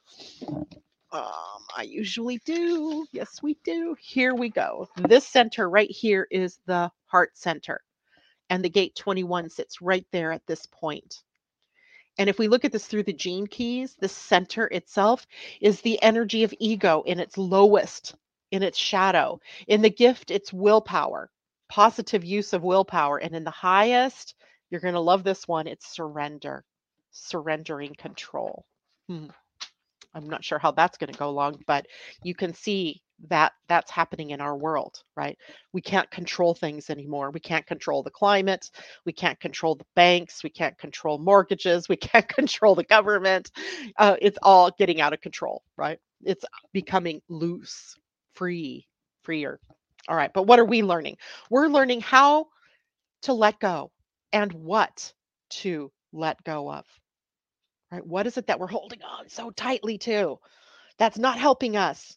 Speaker 1: Um, I usually do. Yes, we do. Here we go. This center right here is the heart center, and the gate twenty-one sits right there at this point. And if we look at this through the gene keys, the center itself is the energy of ego in its lowest, in its shadow. In the gift, it's willpower, positive use of willpower. And in the highest, you're going to love this one, it's surrender, surrendering control. Hmm. I'm not sure how that's going to go along, but you can see that that's happening in our world, right? We can't control things anymore. We can't control the climate. We can't control the banks. We can't control mortgages. We can't control the government. Uh, it's all getting out of control, right? It's becoming loose, free, freer. All right. But what are we learning? We're learning how to let go and what to let go of, right? What is it that we're holding on so tightly to that's not helping us?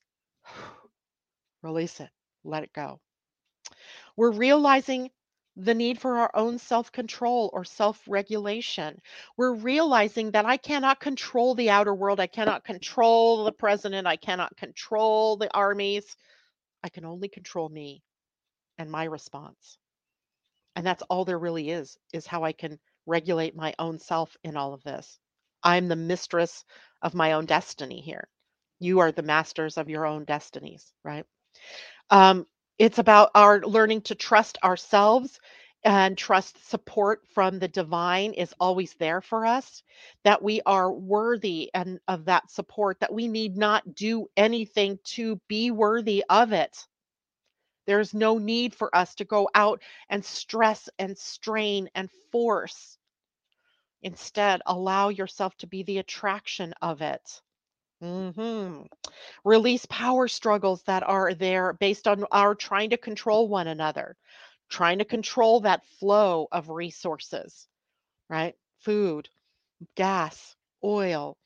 Speaker 1: Release it. Let it go. We're realizing the need for our own self control or self regulation. We're realizing that I cannot control the outer world. I cannot control the president. I cannot control the armies. I can only control me and my response. And that's all there really is, is how I can regulate my own self in all of this. I'm the mistress of my own destiny here. You are the masters of your own destinies, right? Um, it's about our learning to trust ourselves and trust support from the divine is always there for us, that we are worthy and of that support, that we need not do anything to be worthy of it. There's no need for us to go out and stress and strain and force. Instead, allow yourself to be the attraction of it. hmm Release power struggles that are there based on our trying to control one another, trying to control that flow of resources, right? Food, gas, oil,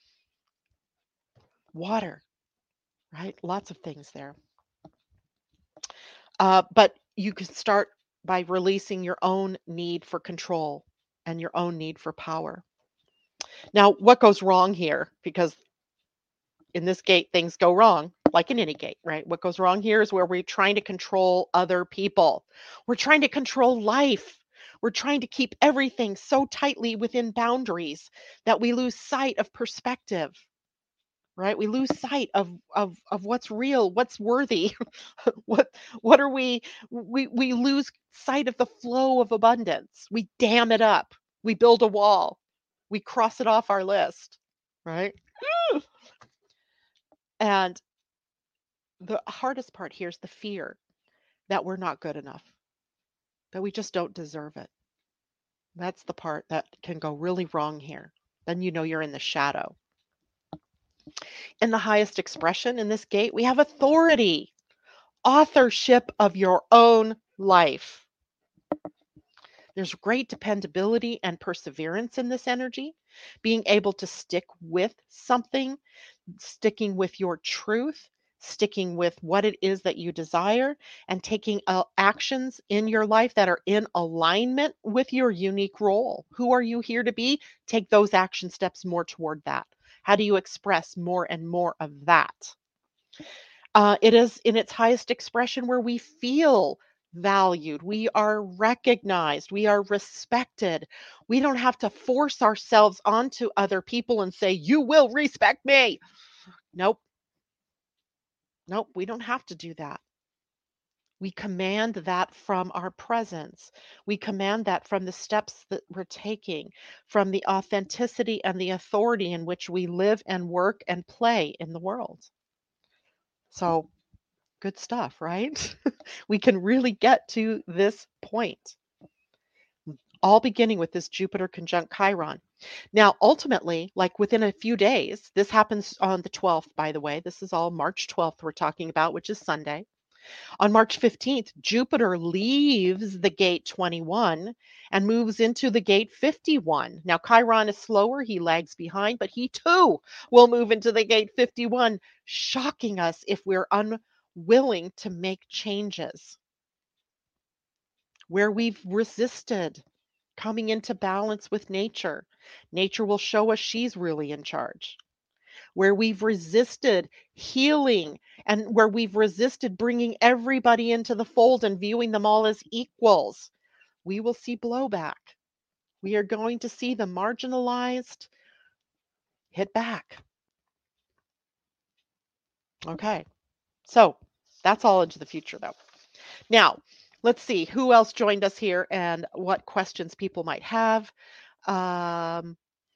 Speaker 1: water, right? Lots of things there. Uh, but you can start by releasing your own need for control and your own need for power. Now, what goes wrong here? Because in this gate, things go wrong, like in any gate, right? What goes wrong here is where we're trying to control other people. We're trying to control life. We're trying to keep everything so tightly within boundaries that we lose sight of perspective, right? We lose sight of of of what's real, what's worthy, what what are we we we lose sight of the flow of abundance. We dam it up. We build a wall. We cross it off our list, right? And the hardest part here is the fear that we're not good enough, that we just don't deserve it. That's the part that can go really wrong here. Then you know you're in the shadow. In the highest expression in this gate, we have authority, authorship of your own life. There's great dependability and perseverance in this energy, being able to stick with something, sticking with your truth, sticking with what it is that you desire, and taking uh, actions in your life that are in alignment with your unique role. Who are you here to be? Take those action steps more toward that. How do you express more and more of that? Uh, it is in its highest expression where we feel valued, we are recognized, we are respected. We don't have to force ourselves onto other people and say, you will respect me. Nope. Nope. We don't have to do that. We command that from our presence. We command that from the steps that we're taking, from the authenticity and the authority in which we live and work and play in the world. So, good stuff, right? We can really get to this point. All beginning with this Jupiter conjunct Chiron. Now, ultimately, like within a few days, this happens on the twelfth, by the way. This is all March twelfth we're talking about, which is Sunday. On March fifteenth, Jupiter leaves the gate twenty-one and moves into the gate fifty-one. Now, Chiron is slower, he lags behind, but he too will move into the gate fifty-one, shocking us if we're unwilling to make changes. Where we've resisted coming into balance with nature, nature will show us she's really in charge. Where we've resisted healing and where we've resisted bringing everybody into the fold and viewing them all as equals, we will see blowback. We are going to see the marginalized hit back. Okay, so that's all into the future though. Now, let's see who else joined us here and what questions people might have. Um,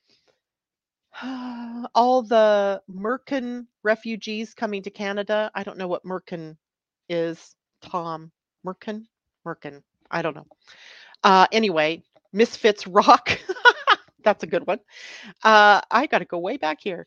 Speaker 1: all the Merkin refugees coming to Canada. I don't know what Merkin is. Tom Merkin? Merkin. I don't know. Uh, anyway, Misfits Rock. That's a good one. Uh, I got to go way back here.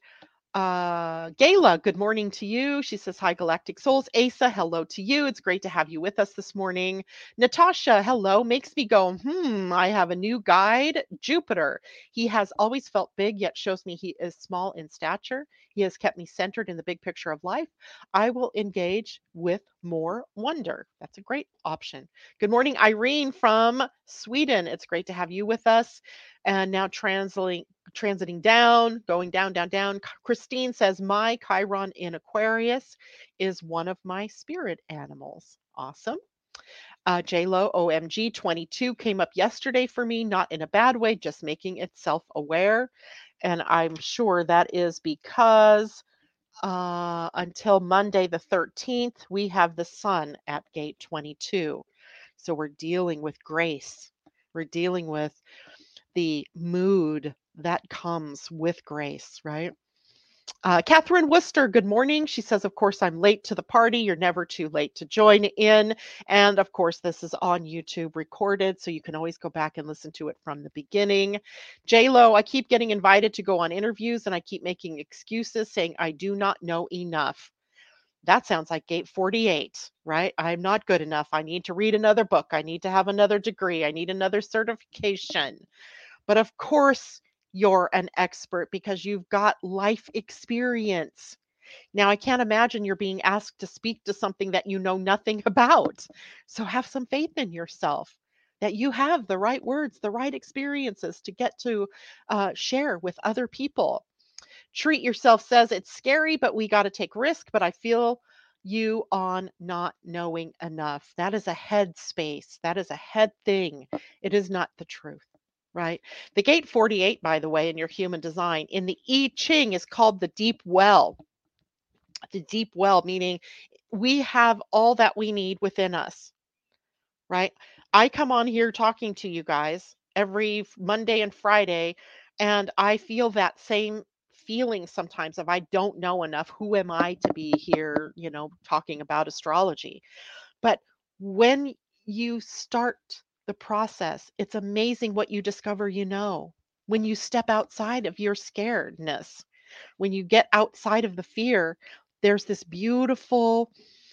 Speaker 1: Uh, Gayla, good morning to you. She says, hi, Galactic Souls. Asa, hello to you. It's great to have you with us this morning. Natasha, hello. Makes me go, hmm, I have a new guide, Jupiter. He has always felt big, yet shows me he is small in stature. He has kept me centered in the big picture of life. I will engage with more wonder. That's a great option. Good morning, Irene from Sweden. It's great to have you with us. And now translating transiting down, going down, down, down. Christine says, my Chiron in Aquarius is one of my spirit animals. Awesome. Uh, J-Lo, O M G, twenty-two came up yesterday for me, not in a bad way, just making it self-aware. And I'm sure that is because uh, until Monday the thirteenth, we have the sun at gate twenty-two. So we're dealing with grace. We're dealing with the mood that comes with grace, right? Uh, Catherine Worcester, good morning. She says, of course, I'm late to the party. You're never too late to join in. And of course, this is on YouTube recorded, so you can always go back and listen to it from the beginning. J-Lo, I keep getting invited to go on interviews and I keep making excuses saying I do not know enough. That sounds like gate forty-eight, right? I'm not good enough. I need to read another book. I need to have another degree. I need another certification. But of course, you're an expert because you've got life experience. Now, I can't imagine you're being asked to speak to something that you know nothing about. So have some faith in yourself that you have the right words, the right experiences to get to uh, share with other people. Treat Yourself says it's scary, but we got to take risk. But I feel you on not knowing enough. That is a head space. That is a head thing. It is not the truth. Right. The gate forty-eight, by the way, in your human design, in the I Ching is called the deep well. The deep well, meaning we have all that we need within us. Right. I come on here talking to you guys every Monday and Friday, and I feel that same feeling sometimes of I don't know enough. Who am I to be here, you know, talking about astrology? But when you start the process, it's amazing what you discover you know. When you step outside of your scaredness, when you get outside of the fear, there's this beautiful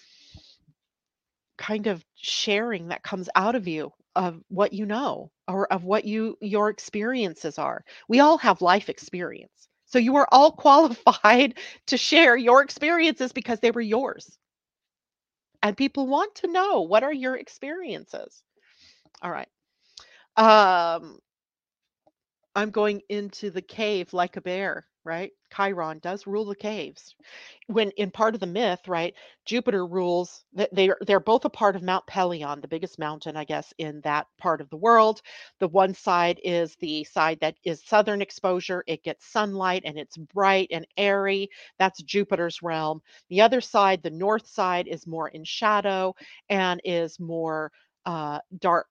Speaker 1: kind of sharing that comes out of you of what you know or of what you your experiences are. We all have life experience. So you are all qualified to share your experiences because they were yours. And people want to know, what are your experiences? All right. Um, I'm going into the cave like a bear, right? Chiron does rule the caves. When in part of the myth, right, Jupiter rules that they're they're both a part of Mount Pelion, the biggest mountain, I guess, in that part of the world. The one side is the side that is southern exposure. It gets sunlight and it's bright and airy. That's Jupiter's realm. The other side, the north side, is more in shadow and is more uh, dark,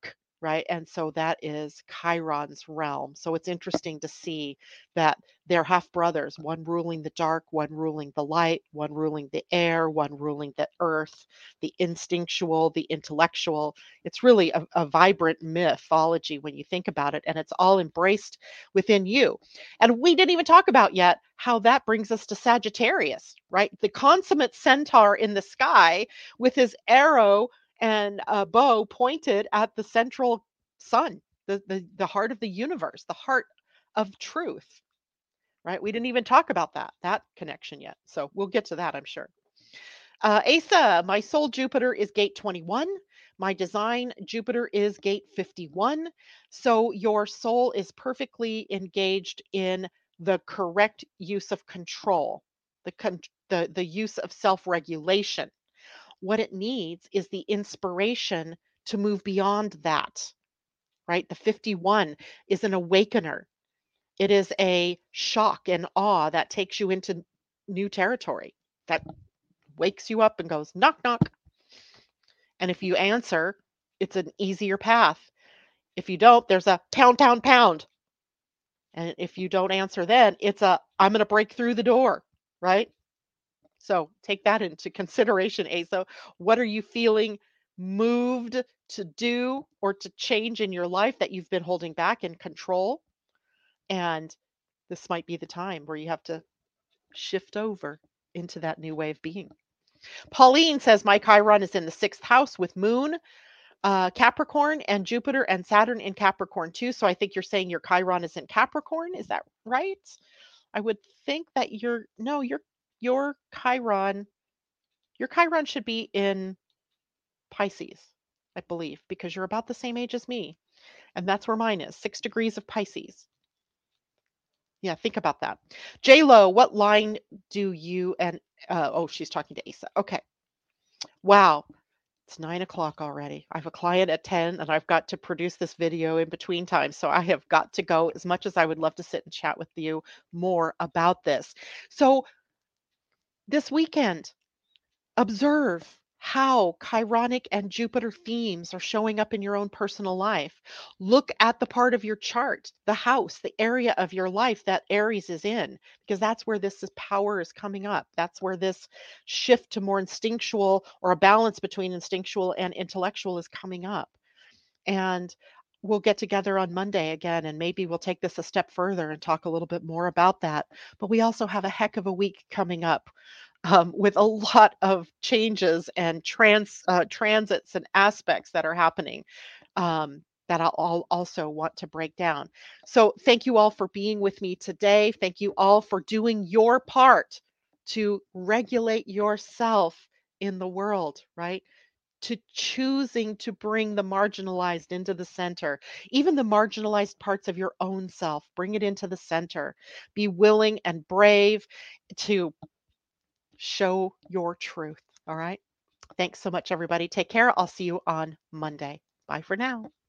Speaker 1: right? And so that is Chiron's realm. So it's interesting to see that they're half brothers, one ruling the dark, one ruling the light, one ruling the air, one ruling the earth, the instinctual, the intellectual. It's really a, a vibrant mythology when you think about it, and it's all embraced within you. And we didn't even talk about yet how that brings us to Sagittarius, right? The consummate centaur in the sky with his arrow and a bow pointed at the central sun, the, the, the heart of the universe, the heart of truth, right? We didn't even talk about that, that connection yet. So we'll get to that, I'm sure. Uh, Asa, my soul Jupiter is gate twenty-one. My design Jupiter is gate fifty-one. So your soul is perfectly engaged in the correct use of control, the, con- the, the use of self-regulation. What it needs is the inspiration to move beyond that, right? The fifty-one is an awakener. It is a shock and awe that takes you into new territory, that wakes you up and goes, knock, knock. And if you answer, it's an easier path. If you don't, there's a pound, pound, pound. And if you don't answer, then it's a, I'm going to break through the door, right? So take that into consideration, Asa. What are you feeling moved to do or to change in your life that you've been holding back in control? And this might be the time where you have to shift over into that new way of being. Pauline says, my Chiron is in the sixth house with Moon, uh, Capricorn, and Jupiter and Saturn in Capricorn too. So I think you're saying your Chiron is in Capricorn. Is that right? I would think that your no, your your Chiron, your Chiron should be in Pisces, I believe, because you're about the same age as me. And that's where mine is, six degrees of Pisces. Yeah, think about that. J Lo, what line do you and uh, oh, she's talking to Asa. Okay. Wow. It's nine o'clock already. I have a client at ten and I've got to produce this video in between times. So I have got to go, as much as I would love to sit and chat with you more about this. So this weekend, observe how Chironic and Jupiter themes are showing up in your own personal life. Look at the part of your chart, the house, the area of your life that Aries is in, because that's where this is power is coming up. That's where this shift to more instinctual, or a balance between instinctual and intellectual, is coming up. And we'll get together on Monday again, and maybe we'll take this a step further and talk a little bit more about that. But we also have a heck of a week coming up, um, with a lot of changes and trans uh, transits and aspects that are happening, um, that I'll, I'll also want to break down. So thank you all for being with me today. Thank you all for doing your part to regulate yourself in the world, right? To choosing to bring the marginalized into the center, even the marginalized parts of your own self, bring it into the center. Be willing and brave to show your truth. All right. Thanks so much, everybody. Take care. I'll see you on Monday. Bye for now.